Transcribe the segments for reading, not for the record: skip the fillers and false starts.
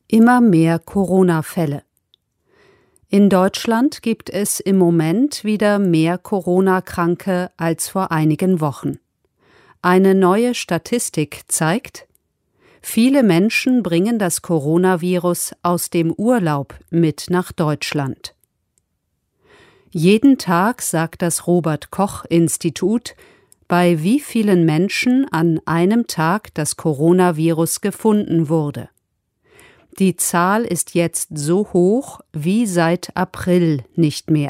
Immer mehr Corona-Fälle. In Deutschland gibt es im Moment wieder mehr Corona-Kranke als vor einigen Wochen. Eine neue Statistik zeigt, viele Menschen bringen das Coronavirus aus dem Urlaub mit nach Deutschland. Jeden Tag sagt das Robert-Koch-Institut, bei wie vielen Menschen an einem Tag das Coronavirus gefunden wurde. Die Zahl ist jetzt so hoch wie seit April nicht mehr.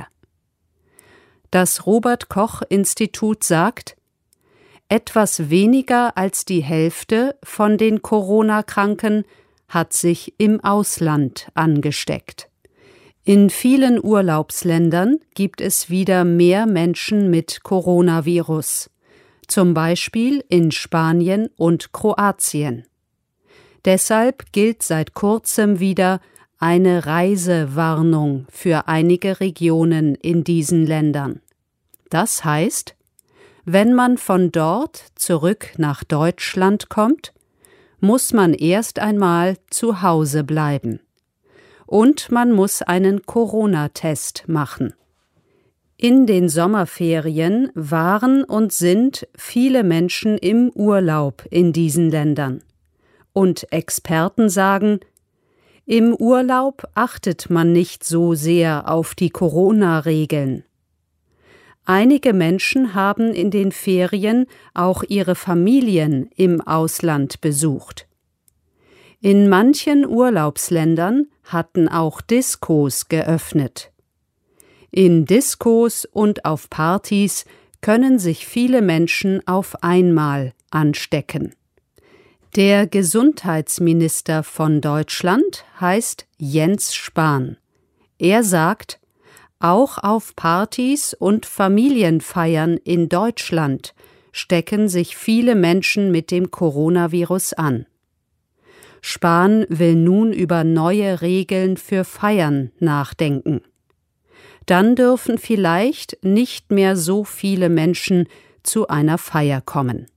Das Robert-Koch-Institut sagt, etwas weniger als die Hälfte von den Corona-Kranken hat sich im Ausland angesteckt. In vielen Urlaubsländern gibt es wieder mehr Menschen mit Coronavirus, zum Beispiel in Spanien und Kroatien. Deshalb gilt seit kurzem wieder eine Reisewarnung für einige Regionen in diesen Ländern. Das heißt, wenn man von dort zurück nach Deutschland kommt, muss man erst einmal zu Hause bleiben. Und man muss einen Corona-Test machen. In den Sommerferien waren und sind viele Menschen im Urlaub in diesen Ländern. Und Experten sagen, im Urlaub achtet man nicht so sehr auf die Corona-Regeln. Einige Menschen haben in den Ferien auch ihre Familien im Ausland besucht. In manchen Urlaubsländern hatten auch Diskos geöffnet. In Diskos und auf Partys können sich viele Menschen auf einmal anstecken. Der Gesundheitsminister von Deutschland heißt Jens Spahn. Er sagt, auch auf Partys und Familienfeiern in Deutschland stecken sich viele Menschen mit dem Coronavirus an. Spahn will nun über neue Regeln für Feiern nachdenken. Dann dürfen vielleicht nicht mehr so viele Menschen zu einer Feier kommen.